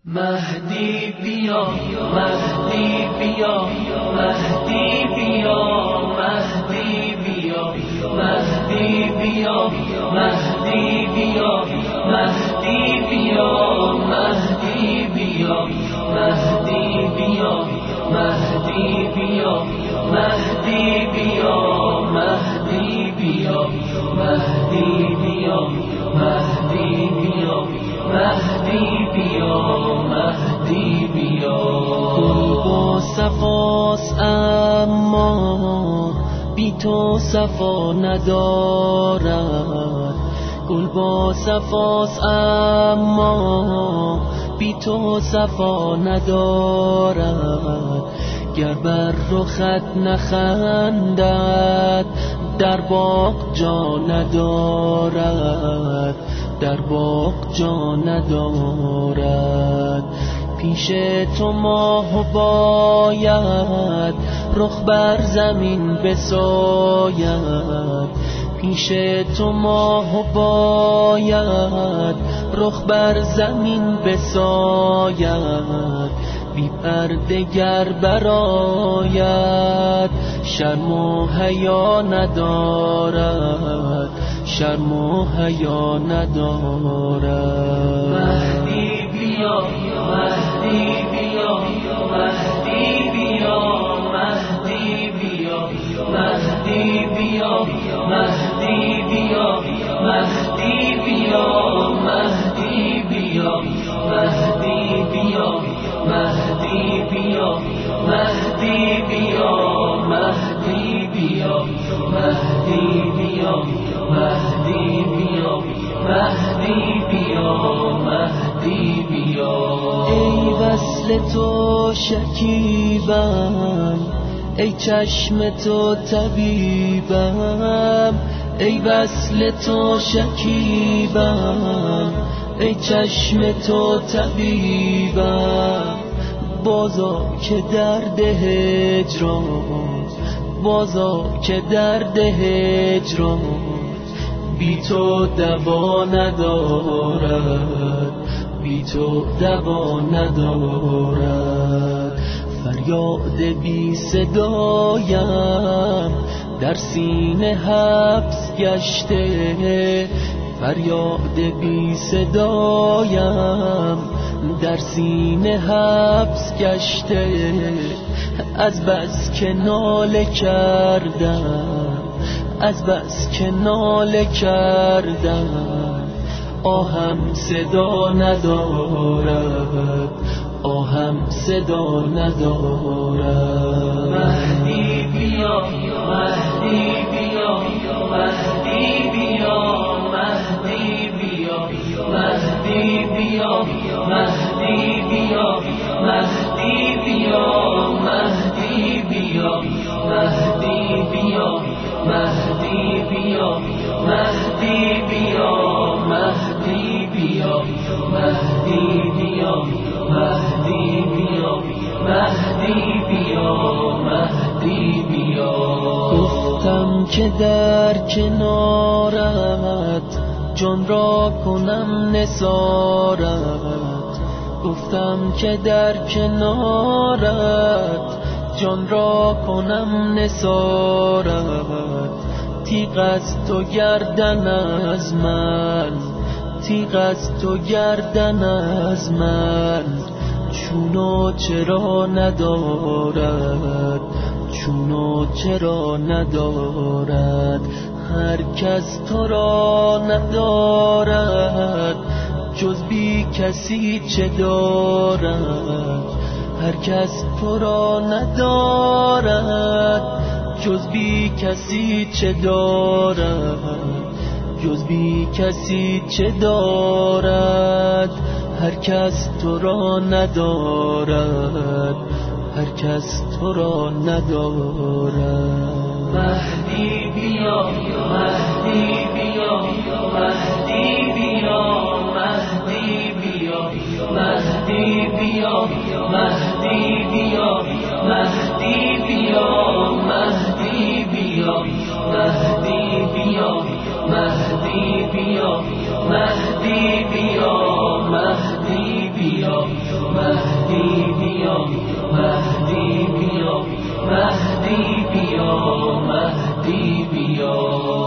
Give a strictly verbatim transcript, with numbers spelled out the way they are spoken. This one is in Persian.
مهدی بیا مهدی بیا مهدی بیا مهدی بیا مهدی بیا مهدی بیا مهدی بیا مهدی بیا مهدی بیا مهدی بیا مهدی بیا مهدی بیا مهدی بیا مهدی بیا مهدی بیا مهدی بیا گل با صفاست اما بی تو صفا ندارد، گل با صفاست اما بی تو صفا ندارد. گر بر رخت نخندد در باغ جا ندارد، در باغ جا ندارد. پیش تو ماه باید رخ بر زمین بساید، پیش تو ماه باید رخ بر زمین بساید. بی پرده گر برآید شرم و حیا ندارد، شرم و حیا ندارد. مهدی بیا مهدی بیا مهدی بیا مهدی بیا مهدی بیا مهدی بیا مهدی بیا مهدی بیا مهدی بیا مهدی بیا مهدی بیا مهدی بیا مهدی بیا مهدی بیا مهدی بیا مهدی بیا. ای وصل تو شکیبم، ای چشم تو طبیبم، ای وصل تو شکیبم، ای چشم تو طبیبم. بازا که درد هجران، بازا که درد هجران بی تو دوا ندارد، بی تو دوا ندارد. فریاد بی صدایم در سینه حبس گشته، فریاد بی صدایم در سینه حبس گشته. از بس که ناله کردم، از بس که ناله کردم آهم صدا ندارد، آهم صدا ندارد. مهدی بیا مهدی بیا مهدی بیا مهدی بیا مهدی بیا مهدی بیا مهدی بیا مهدی بیا مهدی بیا مهدی بیا مهدی بیا مهدی بیا مهدی بیا مهدی بیا مهدی بیا مهدی بیا. گفتم که در کنارت جان را کنم نثارت، گفتم که در کنارت جان را کنم نثارت. تیغ از تو گردن از من، تیغ از تو گردن از من چون و چرا ندارد، چون و چرا ندارد. هر کس تو را ندارد جز بی کسی چه دارد، هر کس تو را ندارد جز بی کسی چه دارد، جز بی کسی چه دارد. هر کس تو را ندارد، هر کس تو را ندارد. مهدی بیا مهدی بیا مهدی بیا مهدی بیا مهدی بیا مهدی بیا مهدی بیا مهدی بیا مهدی بیا مهدی بیا مهدی بیا مهدی بیا مهدی بیا مهدی بیا مهدی بیا مهدی بیا